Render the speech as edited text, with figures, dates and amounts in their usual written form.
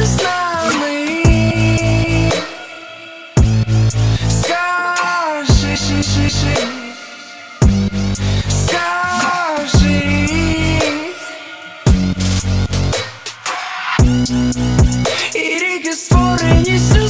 залишайся з нами. Скажи, скажи. І ріки створені.